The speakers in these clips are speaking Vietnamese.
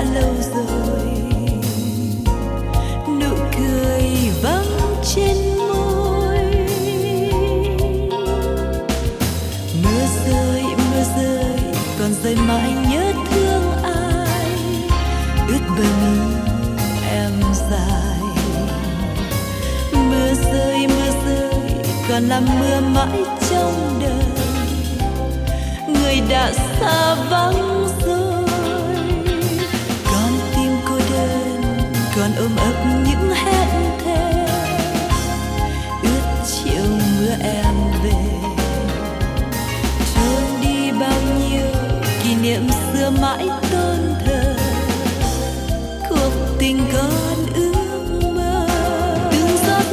lâu rồi, nụ cười vắng trên môi. Mưa rơi còn rơi mãi nhớ thương ai, ướt bờ mi em dài. Mưa rơi còn làm mưa mãi trong đời, người đã xa vắng rồi. Con tim cô đơn còn ôm ấp những hẹn thề, ướt chiều mưa em về, trôi đi bao nhiêu kỷ niệm xưa mãi tôn thờ. Cuộc tình con ước mơ, từng giọt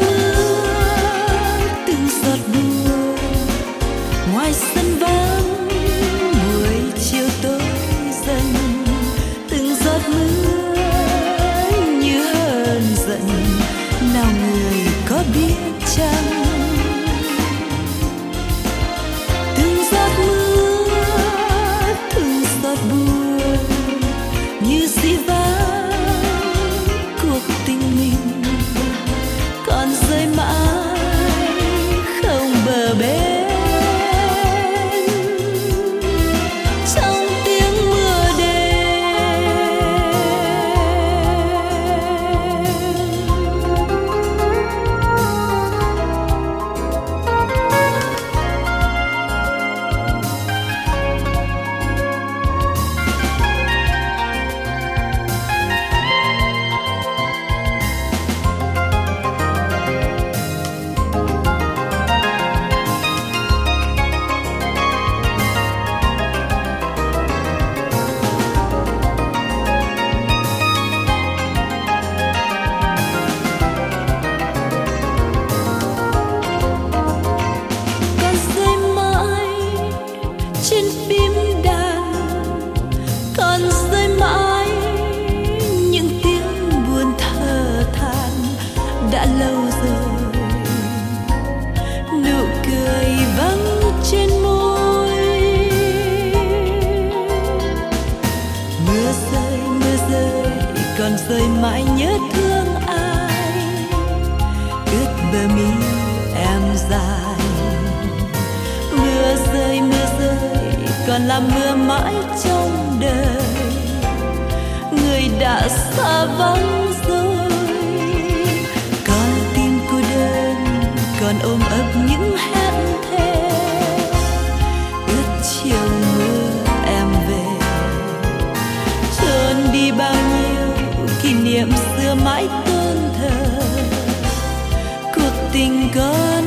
mưa ngoài sân vắng buổi chiều tối dần. Từng giọt mưa như hờn giận, nào người có biết chăng. Từng giọt buồn như dĩ vãng, cuộc tình mình còn rơi mãi không bờ bến. Trong tiếng mưa đêm, trên phim đàn còn rơi mãi những tiếng buồn thở than. Đã lâu rồi, nụ cười vắng trên môi. Mưa rơi còn rơi mãi nhớ thương ai, ướt bờ mi em dài. Mưa rơi còn là mưa mãi trong đời, người đã xa vắng rồi. Con tim cô đơn còn ôm ấp những hẹn thề, ướt chiều mưa em về, trốn đi bao nhiêu kỷ niệm xưa mãi tôn thờ. Cuộc tình con